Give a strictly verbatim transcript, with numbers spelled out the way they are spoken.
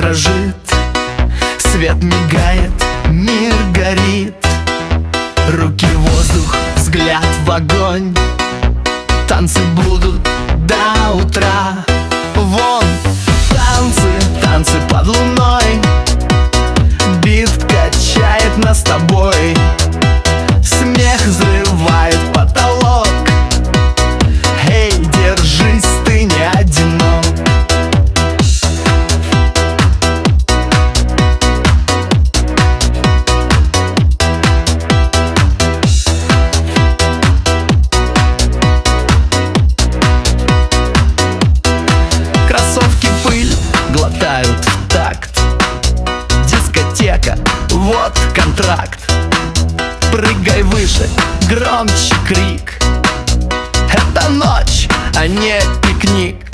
дрожит, свет мигает, мир горит. Руки в воздух, взгляд в огонь. Танцы будут до утра. Вон танцы, танцы под луной. Бит качает нас с тобой. Смех взрывает потолок. Эй, держись, ты не одинок. Кроссовки пыль глотают в такт. Дискотека, вот контракт. Прыгай выше, громче крик. Это ночь, а не пикник.